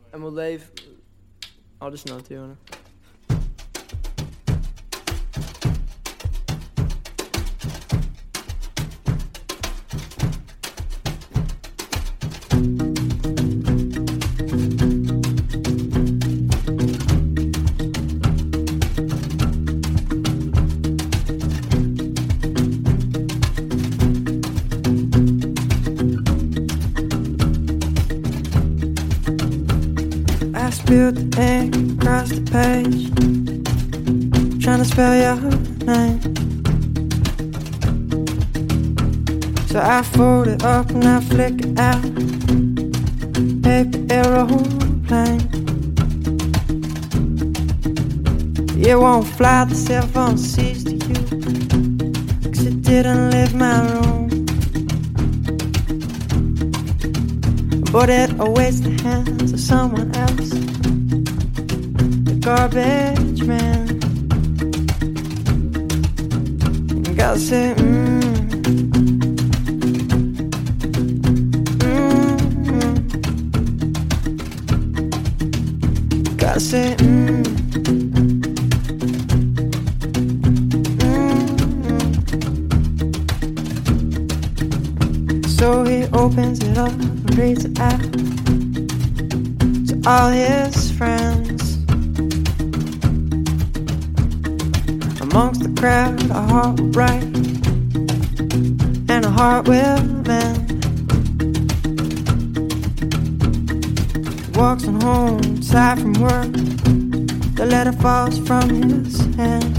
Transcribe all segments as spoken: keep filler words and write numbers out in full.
En mijn leven... Oh, de snot, jongen. Spilled the ink across the page, trying to spell your name. So I fold it up and I flick it out. Paper aeroplane. It won't fly, the cell phone sees to you, 'cause it didn't leave my room, but it awaits the hands of someone else. Garbage man. Gotta say, mmm, mmm, gotta say, mmm, mmm. So he opens it up and reads it out to all his friends. Amongst the crowd, a heart will break and a heart will mend. He walks on home, tired from work. The letter falls from his hand.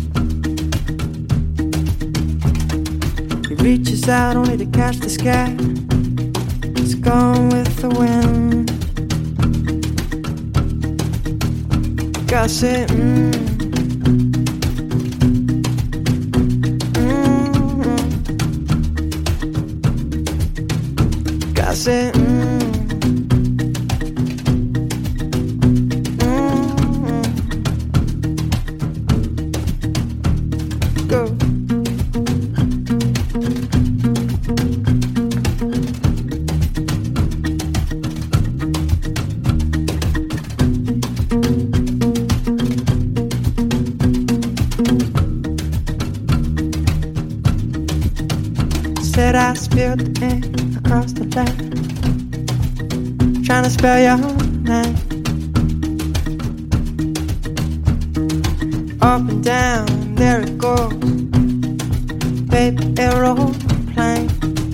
He reaches out only to catch the sky. It's gone with the wind. Gotta say, mmm. I said, mmm, mmm, go. Said I spilled the ink across the land, trying to spell your name. Up and down, there it goes, paper aeroplane.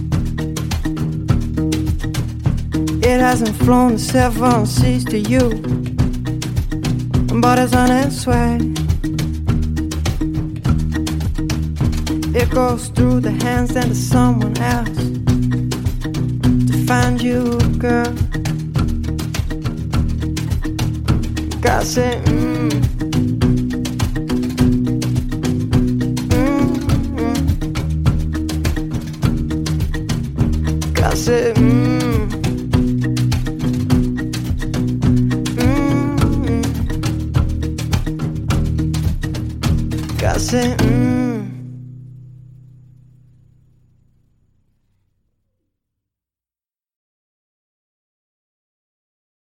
It hasn't flown the seven seas to you, but it's on its way. It goes through the hands and to someone else to find you, girl. Gotta say, mmm, mmm, gotta say, mmm, mmm, gotta say, mmm.